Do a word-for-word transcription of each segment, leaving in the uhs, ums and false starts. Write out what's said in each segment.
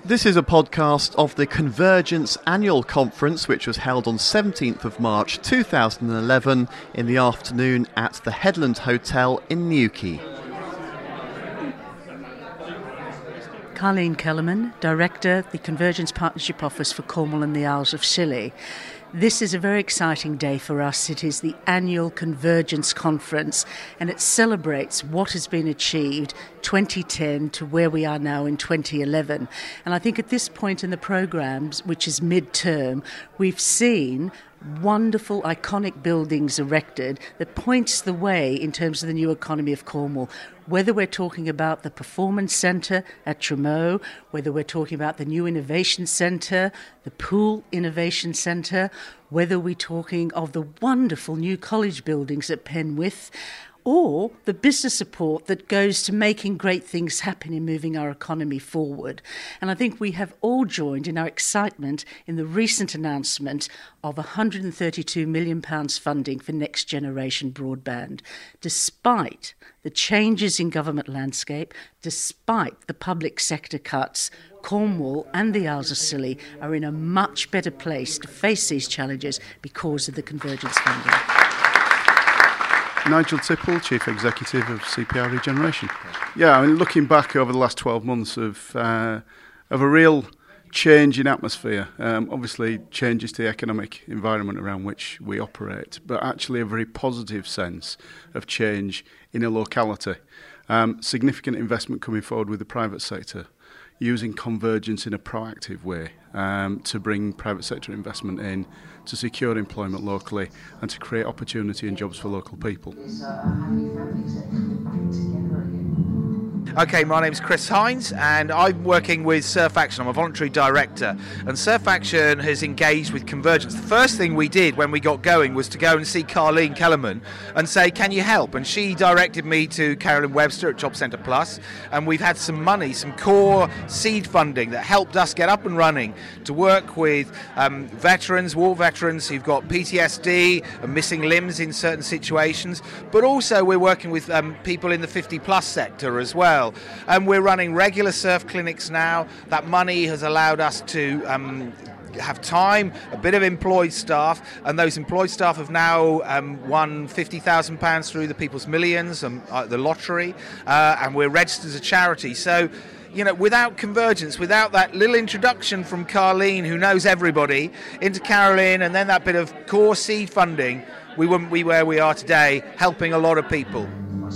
This is a podcast of the Convergence Annual Conference, which was held on seventeenth of March two thousand eleven in the afternoon at the Headland Hotel in Newquay. Carleen Kellerman, Director, the Convergence Partnership Office for Cornwall and the Isles of Scilly. This is a very exciting day for us. It is the annual Convergence Conference, and it celebrates what has been achieved twenty ten to where we are now in twenty eleven. And I think at this point in the programmes, which is mid-term, we've seen wonderful, iconic buildings erected that points the way in terms of the new economy of Cornwall. Whether we're talking about the Performance Centre at Tremoe, whether we're talking about the new Innovation Centre, the Pool Innovation Centre, whether we're talking of the wonderful new college buildings at Penwith, or the business support that goes to making great things happen in moving our economy forward. And I think we have all joined in our excitement in the recent announcement of one hundred thirty-two million pounds funding for next generation broadband. Despite the changes in government landscape, despite the public sector cuts, Cornwall and the Isles of Scilly are in a much better place to face these challenges because of the Convergence funding. Nigel Tipple, Chief Executive of C P I Regeneration. Yeah, I mean, looking back over the last twelve months of uh, of a real change in atmosphere, um, obviously changes to the economic environment around which we operate, but actually a very positive sense of change in a locality. Um, significant investment coming forward with the private sector, using convergence in a proactive way um, to bring private sector investment in, to secure employment locally and to create opportunity and jobs for local people. Okay, my name's Chris Hines and I'm working with Surf Action. I'm a voluntary director, and Surf Action has engaged with Convergence. The first thing we did when we got going was to go and see Carleen Kellerman and say, can you help? And she directed me to Carolyn Webster at Job Centre Plus, and we've had some money, some core seed funding that helped us get up and running to work with um, veterans, war veterans who've got P T S D and missing limbs in certain situations, but also we're working with um, people in the fifty plus sector as well. And we're running regular surf clinics now. That money has allowed us to um, have time, a bit of employed staff, and those employed staff have now um, won fifty thousand pounds through the People's Millions and uh, the lottery, uh, and we're registered as a charity. So, you know, without Convergence, without that little introduction from Carleen, who knows everybody, into Carolyn, and then that bit of core seed funding, we wouldn't be where we are today, helping a lot of people.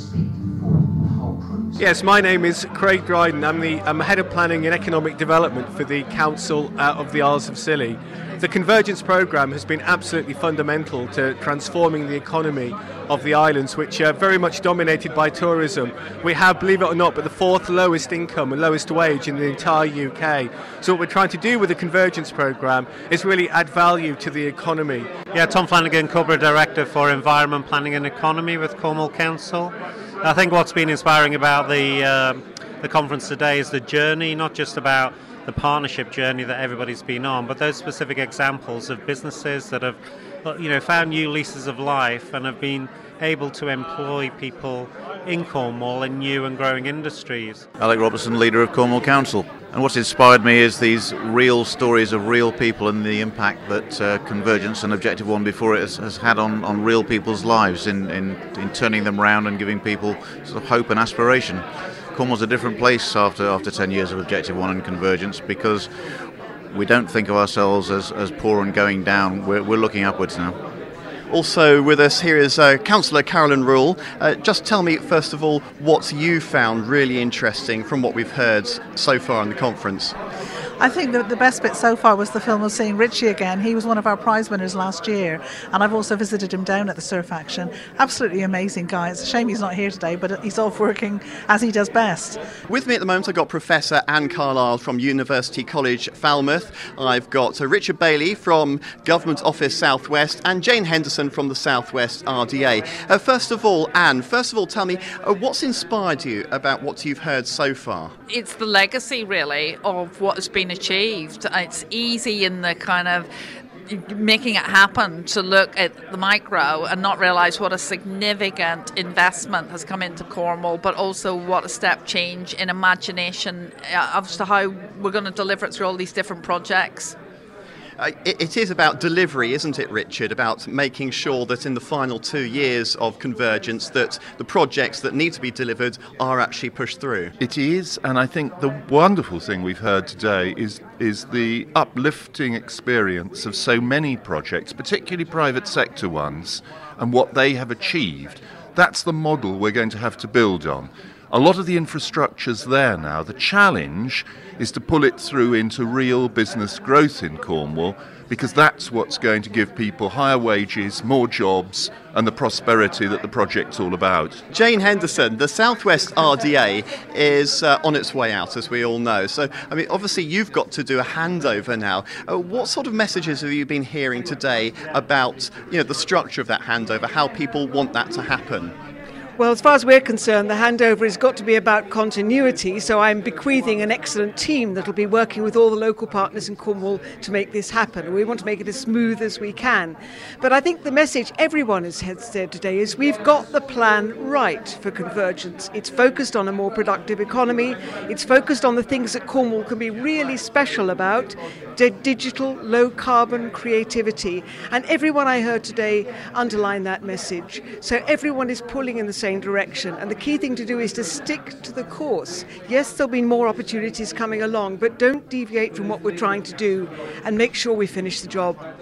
Yes, my name is Craig Dryden. I'm the I'm Head of Planning and Economic Development for the Council uh, of the Isles of Scilly. The Convergence programme has been absolutely fundamental to transforming the economy of the islands, which are very much dominated by tourism. We have, believe it or not, but the fourth lowest income and lowest wage in the entire U K. So what we're trying to do with the Convergence programme is really add value to the economy. Yeah, Tom Flanagan, Corporate Director for Environment, Planning and Economy with Cornwall Council. I think what's been inspiring about the uh, the conference today is the journey, not just about the partnership journey that everybody's been on, but those specific examples of businesses that have, you know, found new leases of life and have been able to employ people in Cornwall in new and growing industries. Alec Robertson, leader of Cornwall Council. And what's inspired me is these real stories of real people and the impact that uh, Convergence and Objective One before it has, has had on, on real people's lives in, in, in turning them around and giving people sort of hope and aspiration. Cornwall's a different place after after ten years of Objective One and Convergence, because we don't think of ourselves as, as poor and going down. We're, we're looking upwards now. Also with us here is uh, Councillor Carolyn Rule. Uh, just tell me, first of all, what you found really interesting from what we've heard so far in the conference. I think that the best bit so far was the film of seeing Richie again. He was one of our prize winners last year, and I've also visited him down at the Surf Action. Absolutely amazing guy. It's a shame he's not here today, but he's off working as he does best. With me at the moment I've got Professor Anne Carlisle from University College Falmouth. I've got uh, Richard Bailey from Government Office South West and Jane Henderson from the South West R D A. Uh, first of all, Anne, first of all tell me, uh, what's inspired you about what you've heard so far? It's the legacy really of what has been achieved. It's easy in the kind of making it happen to look at the micro and not realise what a significant investment has come into Cornwall, but also what a step change in imagination as to how we're going to deliver it through all these different projects. Uh, it, it is about delivery, isn't it, Richard? About making sure that in the final two years of convergence that the projects that need to be delivered are actually pushed through. It is, and I think the wonderful thing we've heard today is is the uplifting experience of so many projects, particularly private sector ones, and what they have achieved. That's the model we're going to have to build on. A lot of the infrastructure's there now. The challenge is to pull it through into real business growth in Cornwall, because that's what's going to give people higher wages, more jobs, and the prosperity that the project's all about. Jane Henderson, the South West R D A is uh, on its way out, as we all know. So, I mean, obviously you've got to do a handover now. Uh, what sort of messages have you been hearing today about, you know, the structure of that handover, how people want that to happen? Well, as far as we're concerned, the handover has got to be about continuity, so I'm bequeathing an excellent team that will be working with all the local partners in Cornwall to make this happen. We want to make it as smooth as we can. But I think the message everyone has said today is we've got the plan right for convergence. It's focused on a more productive economy. It's focused on the things that Cornwall can be really special about, d- digital, low-carbon creativity. And everyone I heard today underlined that message. So everyone is pulling in the same direction, and the key thing to do is to stick to the course. Yes, there'll be more opportunities coming along, but don't deviate from what we're trying to do and make sure we finish the job.